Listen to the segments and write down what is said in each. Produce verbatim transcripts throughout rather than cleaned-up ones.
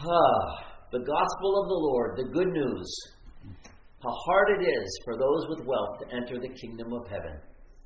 Ah, the gospel of the Lord, the good news. How hard it is for those with wealth to enter the kingdom of heaven.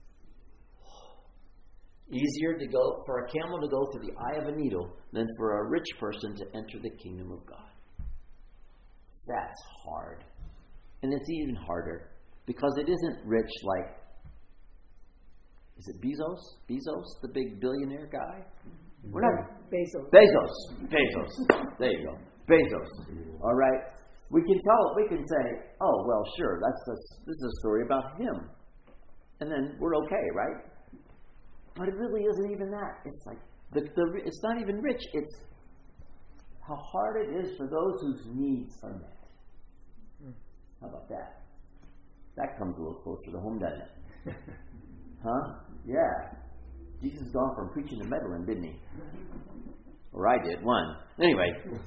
Easier to go for a camel to go through the eye of a needle than for a rich person to enter the kingdom of God. That's hard. And it's even harder because it isn't rich like, is it Bezos? Bezos, the big billionaire guy? We're not Bezos. Bezos. Bezos. There you go. Bezos. All right. We can tell. We can say, "Oh, well, sure. That's a, this is a story about him," and then we're okay, right? But it really isn't even that. It's like the, the it's not even rich. It's how hard it is for those whose needs are met. How about that? That comes a little closer to home, doesn't it? Huh? Yeah. Jesus has gone from preaching to meddling, didn't he? Or I did, one. Anyway.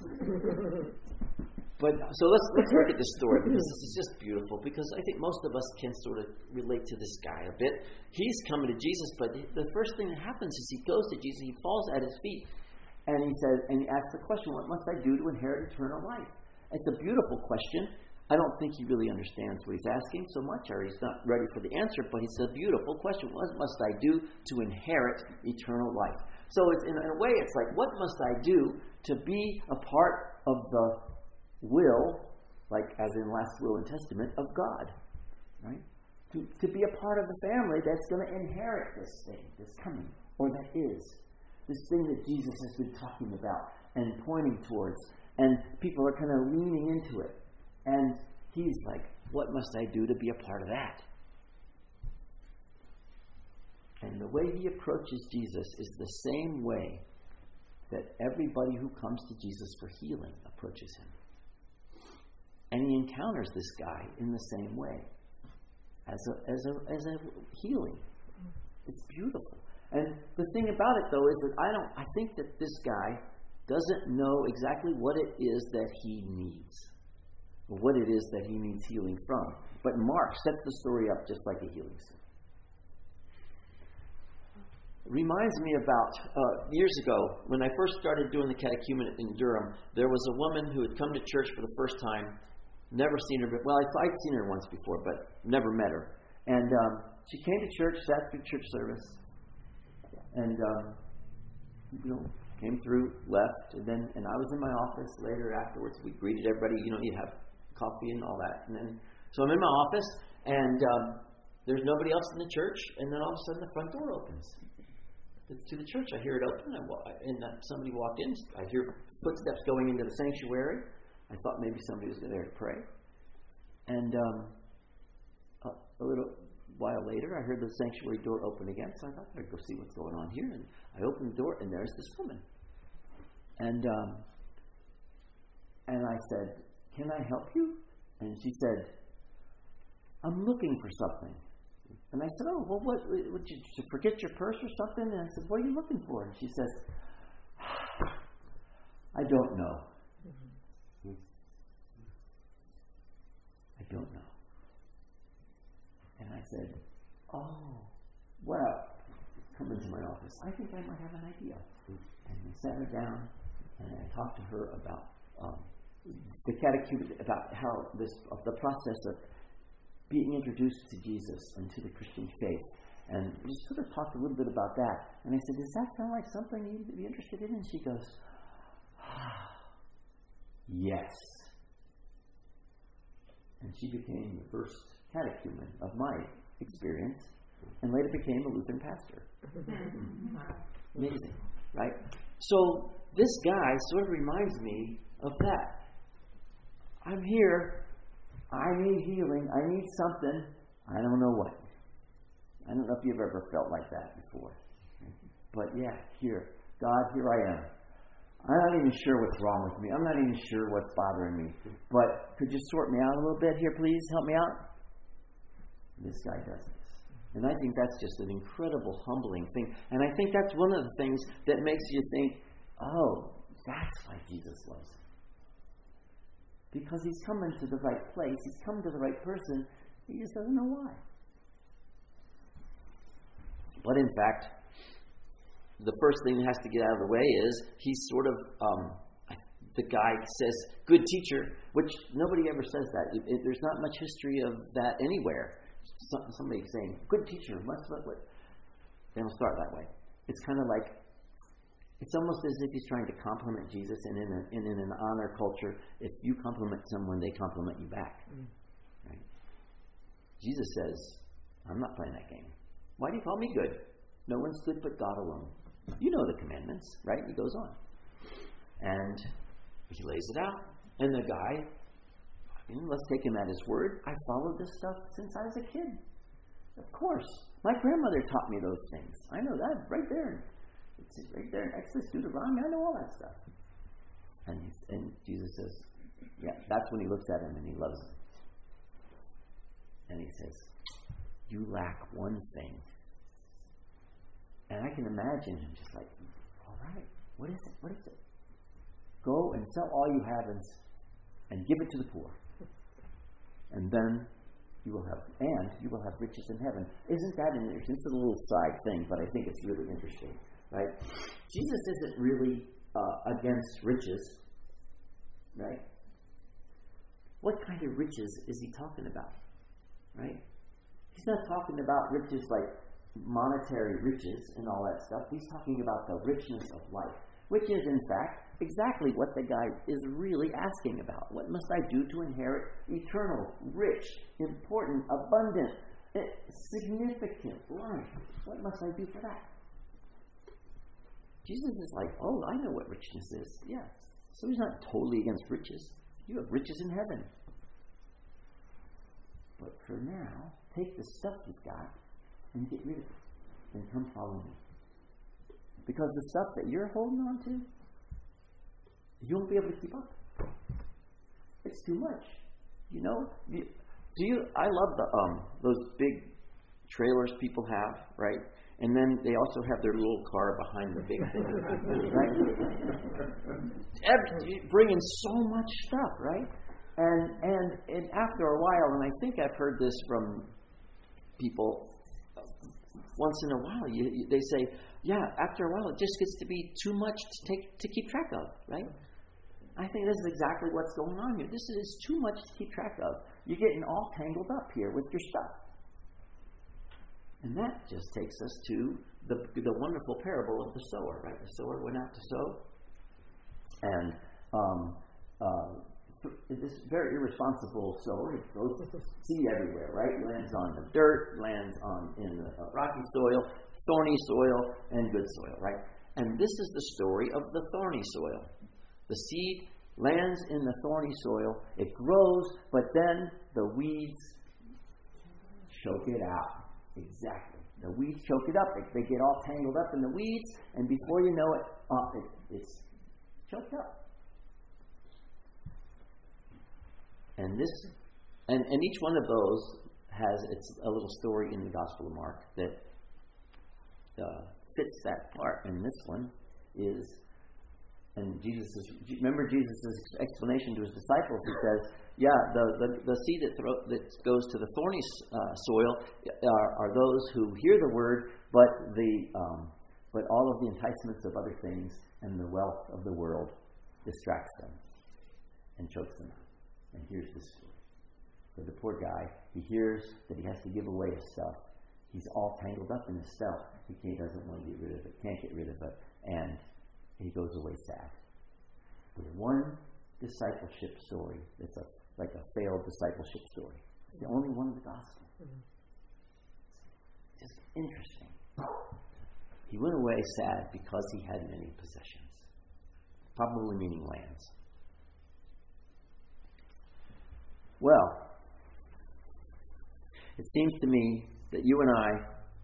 But so let's let's look at this story because this is just beautiful because I think most of us can sort of relate to this guy a bit. He's coming to Jesus, but the first thing that happens is he goes to Jesus, he falls at his feet, and he says, and he asks the question, "What must I do to inherit eternal life?" It's a beautiful question. I don't think he really understands what he's asking so much, or he's not ready for the answer, but it's a beautiful question. What must I do to inherit eternal life? So it's, in a way, it's like, what must I do to be a part of the will, like as in last will and testament, of God? Right? To, to be a part of the family that's going to inherit this thing that's coming, or that is. This thing that Jesus has been talking about and pointing towards, and people are kind of leaning into it. And he's like, what must I do to be a part of that? And the way he approaches Jesus is the same way that everybody who comes to Jesus for healing approaches him. And he encounters this guy in the same way as a, as a, as a healing. It's beautiful. And the thing about it, though, is that I don't. I think that this guy doesn't know exactly what it is that he needs, or what it is that he needs healing from. But Mark sets the story up just like a healing story. Reminds me about uh, years ago when I first started doing the catechumenate in Durham. There was a woman who had come to church for the first time, never seen her. Well, I'd seen her once before, but never met her. And um, she came to church, sat through church service, and um, you know, came through, left, and then and I was in my office later afterwards. We greeted everybody. You know, you'd have coffee and all that, and then so I'm in my office, and um, there's nobody else in the church, and then all of a sudden the front door opens to the church. I hear it open, I walk, and somebody walked in. I hear footsteps going into the sanctuary. I thought maybe somebody was there to pray. And um, a, a little while later, I heard the sanctuary door open again, so I thought I'd go see what's going on here. And I opened the door, and there's this woman. And um, and I said, "Can I help you?" And she said, "I'm looking for something." And I said, "Oh, well, what, would you forget your purse or something?" And I said, "What are you looking for?" And she says, "I don't know. Mm-hmm. I don't know." And I said, "Oh, well, come into my office. I think I might have an idea." And we sat her down, and I talked to her about um, the catechumen, about how this, of the process of being introduced to Jesus and to the Christian faith. And we just sort of talked a little bit about that. And I said, "Does that sound like something you'd be interested in?" And she goes, ah, "Yes." And she became the first catechumen of my experience, and later became a Lutheran pastor. Amazing, right? So this guy sort of reminds me of that. I'm here. I need healing. I need something. I don't know what. I don't know if you've ever felt like that before. But yeah, here. God, here I am. I'm not even sure what's wrong with me. I'm not even sure what's bothering me. But could you sort me out a little bit here, please? Help me out? This guy does this. And I think that's just an incredible, humbling thing. And I think that's one of the things that makes you think, oh, that's why Jesus loves him. Because he's coming to the right place. He's come to the right person. He just doesn't know why. But in fact, the first thing that has to get out of the way is he's sort of, um, the guy says, good teacher, which nobody ever says that. It, it, there's not much history of that anywhere. So, somebody saying, good teacher, must what, what. They don't start that way. It's kind of like, it's almost as if he's trying to compliment Jesus, and in, a, and in an honor culture, if you compliment someone, they compliment you back. Mm. Right? Jesus says, I'm not playing that game. Why do you call me good? No one's good but God alone. You know the commandments, right? He goes on. And he lays it out. And the guy, I mean, let's take him at his word. I followed this stuff since I was a kid. Of course. My grandmother taught me those things. I know that right there. It's right there in Exodus, Deuteronomy. I know all that stuff. And, he's, and Jesus says, yeah, that's when he looks at him and he loves him. And he says, you lack one thing. And I can imagine him just like, all right, what is it? What is it? Go and sell all you have and, and give it to the poor. And then you will have, and you will have riches in heaven. Isn't that interesting? It's a little side thing, but I think it's really interesting, right? Jesus isn't really uh, against riches, right? What kind of riches is he talking about, right? He's not talking about riches like monetary riches and all that stuff. He's talking about the richness of life, which is, in fact, exactly what the guy is really asking about. What must I do to inherit eternal, rich, important, abundant, significant life? What must I do for that? Jesus is like, oh, I know what richness is. Yes. So he's not totally against riches. You have riches in heaven. But for now, take the stuff you've got and get rid of it. And come follow me. Because the stuff that you're holding on to, you won't be able to keep up. It's too much. You know? Do you? I love the um those big trailers people have, right? And then they also have their little car behind the big thing, right? Every, bringing so much stuff, right? And, and and after a while, and I think I've heard this from people once in a while, you, you, they say, yeah, after a while it just gets to be too much to take to keep track of, right? I think this is exactly what's going on here. This is too much to keep track of. You're getting all tangled up here with your stuff. And that just takes us to the the wonderful parable of the sower, right? The sower went out to sow, and um, uh, this very irresponsible sower, he throws seed everywhere, right? Lands on the dirt, lands on in the uh, rocky soil, thorny soil, and good soil, right? And this is the story of the thorny soil. The seed lands in the thorny soil, it grows, but then the weeds choke it out. Exactly. The weeds choke it up. They, they get all tangled up in the weeds, and before you know it, uh, it it's choked up. And this, and, and each one of those has its a little story in the Gospel of Mark that uh, fits that part. And this one is, and Jesus is, remember Jesus' explanation to his disciples. He says, yeah, the, the, the seed that, throw, that goes to the thorny uh, soil are, are those who hear the word, but the um, but all of the enticements of other things and the wealth of the world distracts them and chokes them out. And here's the story. For the poor guy, he hears that he has to give away his stuff. He's all tangled up in his stuff. He doesn't want to get rid of it, can't get rid of it, and he goes away sad. The one discipleship story that's a like a failed discipleship story. It's the only one in the gospel. Mm-hmm. It's just interesting. He went away sad because he had many possessions. Probably meaning lands. Well, it seems to me that you and I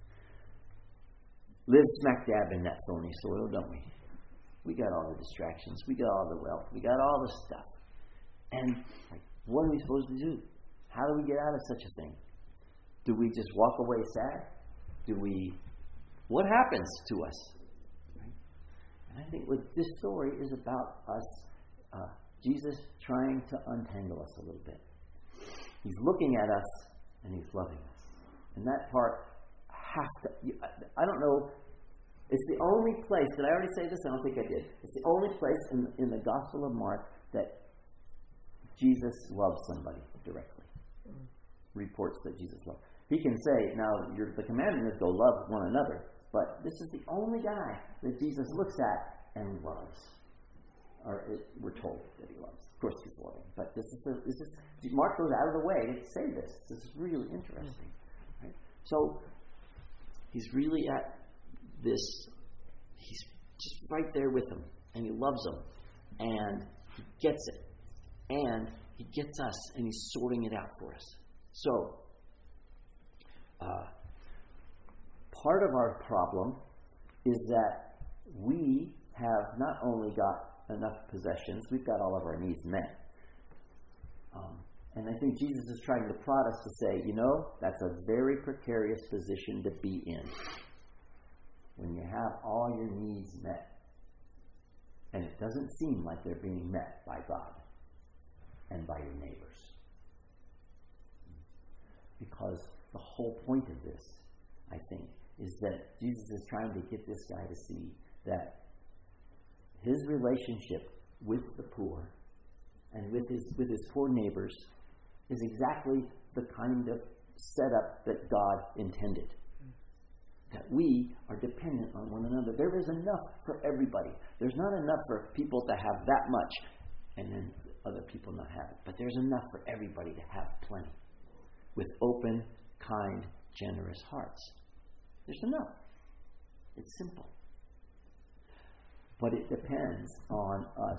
live smack dab in that thorny soil, don't we? We got all the distractions. We got all the wealth. We got all the stuff. And like, what are we supposed to do? How do we get out of such a thing? Do we just walk away sad? Do we... What happens to us? Right? And I think what this story is about us, uh, Jesus trying to untangle us a little bit. He's looking at us and he's loving us. And that part has to... I don't know It's the only place, did I already say this? I don't think I did. It's the only place in, in the Gospel of Mark that Jesus loves somebody directly. Mm. Reports that Jesus loves. He can say, now, you're, the commandment is go love one another. But this is the only guy that Jesus looks at and loves. Or it, we're told that he loves. Of course he's loving. But this is the, this is Mark goes out of the way to say this. This is really interesting. Right? So he's really at this, he's just right there with him. And he loves them. And he gets it. And he gets us. And he's sorting it out for us. So, uh, part of our problem is that we have not only got enough possessions, we've got all of our needs met. Um, and I think Jesus is trying to prod us to say, you know, that's a very precarious position to be in. When you have all your needs met. And it doesn't seem like they're being met by God and by your neighbors. Because the whole point of this, I think, is that Jesus is trying to get this guy to see that his relationship with the poor and with his with his poor neighbors is exactly the kind of setup that God intended. That we are dependent on one another. There is enough for everybody. There's not enough for people to have that much and then other people not have it. But there's enough for everybody to have plenty. With open, kind, generous hearts. There's enough. It's simple. But it depends on us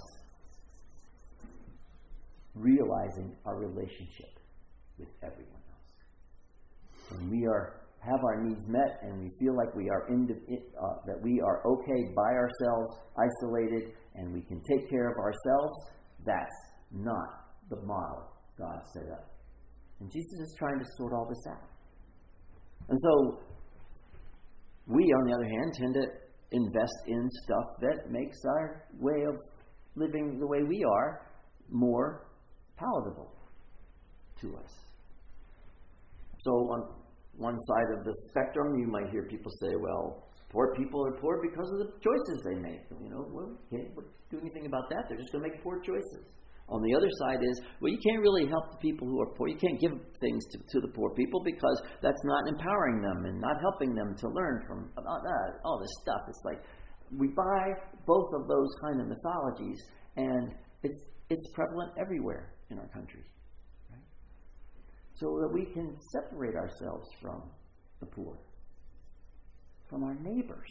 realizing our relationship with everyone else. When we are have our needs met and we feel like we are in, uh, that we are okay by ourselves, isolated, and we can take care of ourselves, that's not the model God set up. And Jesus is trying to sort all this out. And so, we, on the other hand, tend to invest in stuff that makes our way of living the way we are more palatable to us. So, on one side of the spectrum, you might hear people say, well, poor people are poor because of the choices they make. You know, well, we can't do anything about that. They're just going to make poor choices. On the other side is, well, you can't really help the people who are poor. You can't give things to, to the poor people because that's not empowering them and not helping them to learn from about that, all this stuff. It's like we buy both of those kind of mythologies, and it's it's prevalent everywhere in our country. Right? So that we can separate ourselves from the poor, from our neighbors.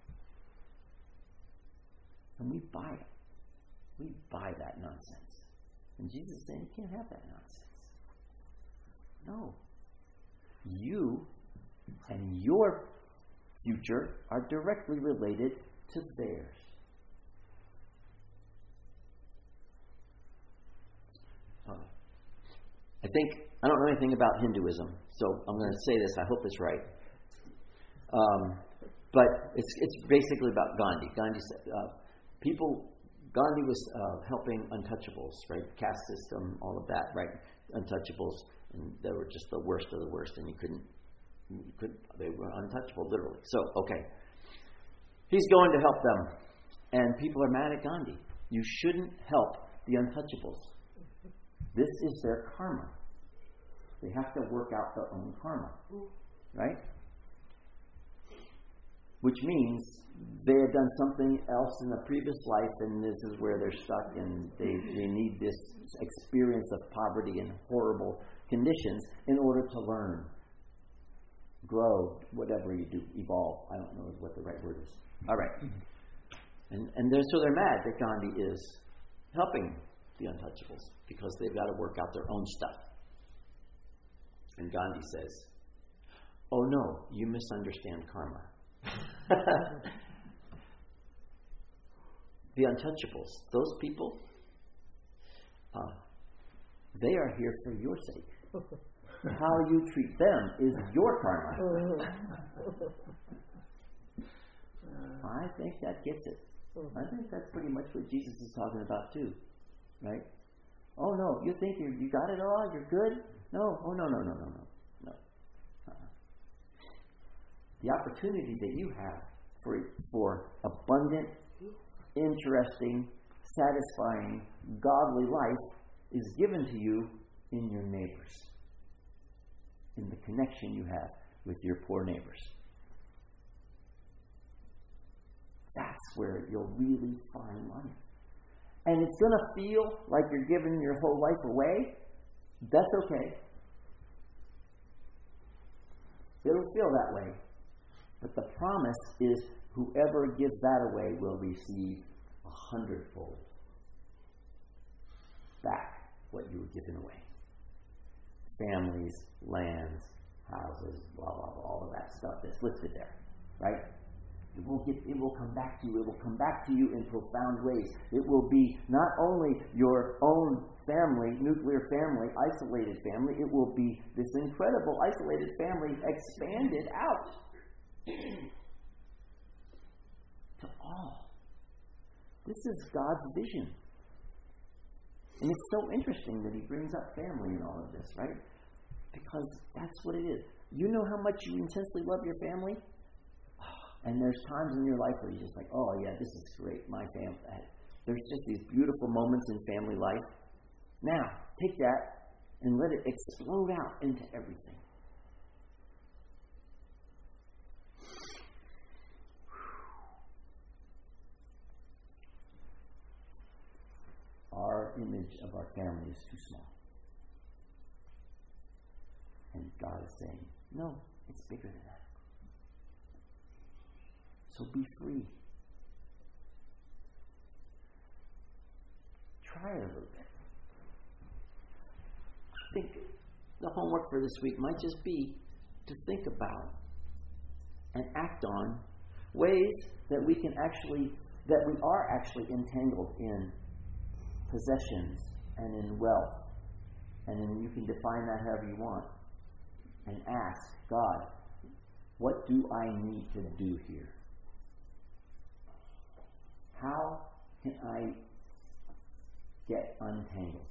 And we buy it. We buy that nonsense. And Jesus is saying, you can't have that nonsense. No. You and your future are directly related to theirs. Uh, I think, I don't know anything about Hinduism, so I'm going to say this, I hope it's right. Um, but it's it's basically about Gandhi. Gandhi said, uh, people... Gandhi was uh, helping untouchables, right? Caste system, all of that, right? Untouchables, and they were just the worst of the worst, and you couldn't, you couldn't, they were untouchable, literally. So, okay, he's going to help them, and people are mad at Gandhi. You shouldn't help the untouchables. This is their karma. They have to work out their own karma, right? Which means they had done something else in a previous life, and this is where they're stuck, and they, they need this experience of poverty and horrible conditions in order to learn, grow, whatever you do, evolve. I don't know what the right word is. All right. And, and they're, so they're mad that Gandhi is helping the untouchables because they've got to work out their own stuff. And Gandhi says, oh no, you misunderstand karma. The untouchables, those people, uh, they are here for your sake. How you treat them is your karma. I think that gets it. I think that's pretty much what Jesus is talking about too, right? Oh no, you think you you got it all? You're good? No. Oh no no no no no no. Uh-uh. The opportunity that you have for, for abundant, interesting, satisfying, godly life is given to you in your neighbors, in the connection you have with your poor neighbors. That's where you'll really find life. And it's going to feel like you're giving your whole life away. That's okay. It'll feel that way. But the promise is whoever gives that away will receive a hundredfold back what you were given away. Families, lands, houses, blah, blah, blah, all of that stuff that's listed there. Right? It will get, it will come back to you. It will come back to you in profound ways. It will be not only your own family, nuclear family, isolated family. It will be this incredible isolated family expanded out to all. This is God's vision. And it's so interesting that he brings up family in all of this, right? Because that's what it is. You know how much you intensely love your family? And there's times in your life where you're just like, oh yeah, this is great, my family. There's just these beautiful moments in family life. Now, take that and let it explode out into everything. Our image of our family is too small. And God is saying, no, it's bigger than that. So be free. Try it a little bit. I think the homework for this week might just be to think about and act on ways that we can actually, that we are actually entangled in possessions and in wealth. And then you can define that however you want. And ask God, what do I need to do here? How can I get untangled?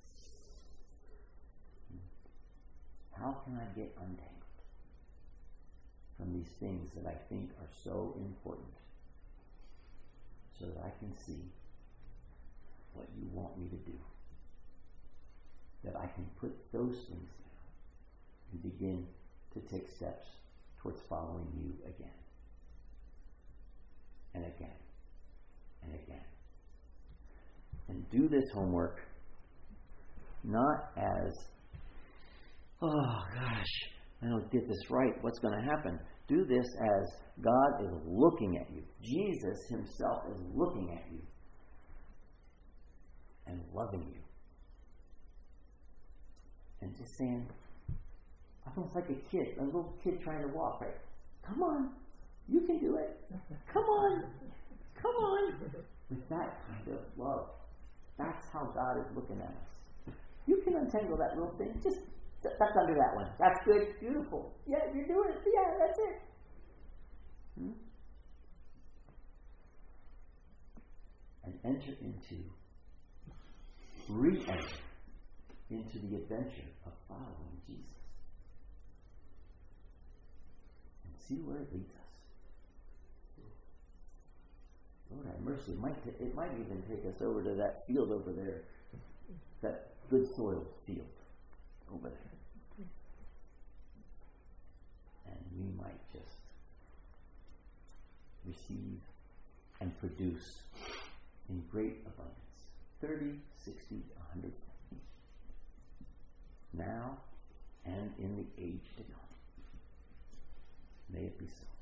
How can I get untangled from these things that I think are so important so that I can see what you want me to do? That I can put those things down and begin to take steps towards following you again and again. And again. And do this homework not as, oh gosh, I don't get this right, what's going to happen? Do this as God is looking at you. Jesus himself is looking at you and loving you. And just saying, almost like a kid, a little kid trying to walk, right? Come on, you can do it. Come on. Come on. With that kind of love. That's how God is looking at us. You can untangle that little thing. Just, that's under that one. That's good. Beautiful. Yeah, you're doing it. Yeah, that's it. Hmm? And enter into, re-enter into the adventure of following Jesus. And see where it leads us. Lord have mercy. It might, t- it might even take us over to that field over there. That good soil field over there. And we might just receive and produce in great abundance. thirty, sixty, one hundred. Now and in the age to come. May it be so.